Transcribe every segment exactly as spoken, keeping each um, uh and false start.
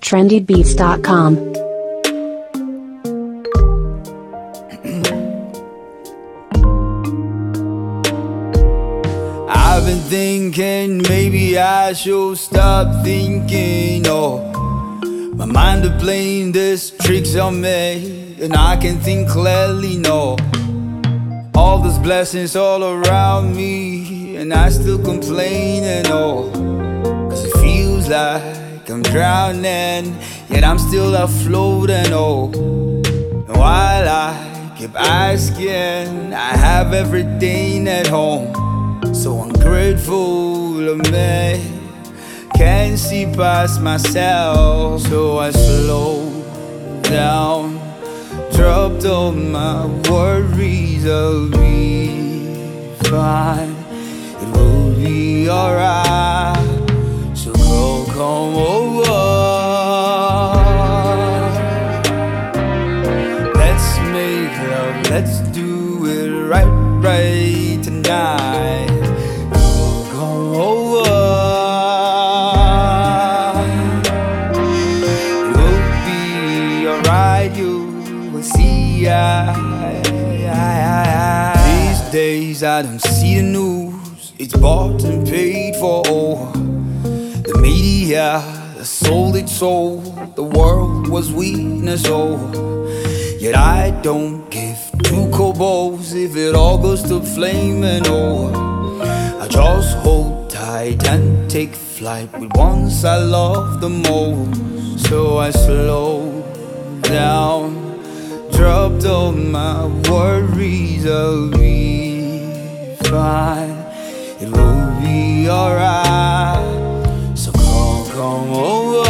trendy beats dot com. I've been thinking maybe I should stop thinking. Oh, my mind is playing this tricks on me, and I can think clearly. No, all those blessings all around me, and I still complaining. Oh, cause it feels like I'm drowning, yet I'm still afloating. Oh, and while I keep asking, I have everything at home. So ungrateful of me, can't see past myself. So I slow down, dropped all my worries. I'll be fine, it will be alright. So go, come over, let's make love, let's do it right, right tonight. These days I don't see the news, it's bought and paid for. Oh, the media, the sold its soul, the world was weakness. Oh, yet I don't give two kobolds if it all goes to flaming. Oh, I just hold tight and take flight with ones I love the most. So I slow down, dropped all my worries. I'll be fine, it will be alright. So come, come over,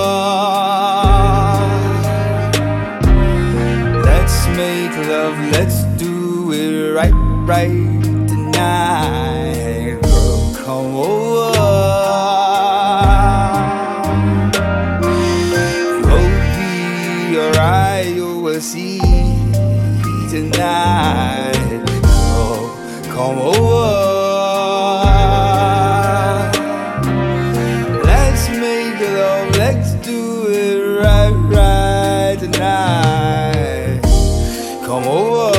let's make love, let's do it right, right tonight. Girl, come over, it will be alright, you will see tonight. Oh, come over, let's make love, let's do it right, right tonight. Come over,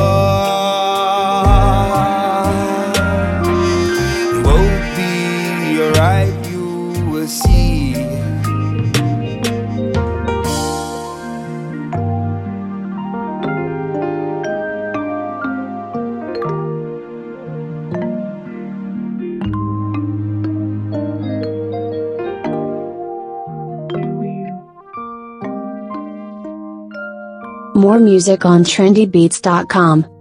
it will be alright, you will see. More music on trendy beats dot com.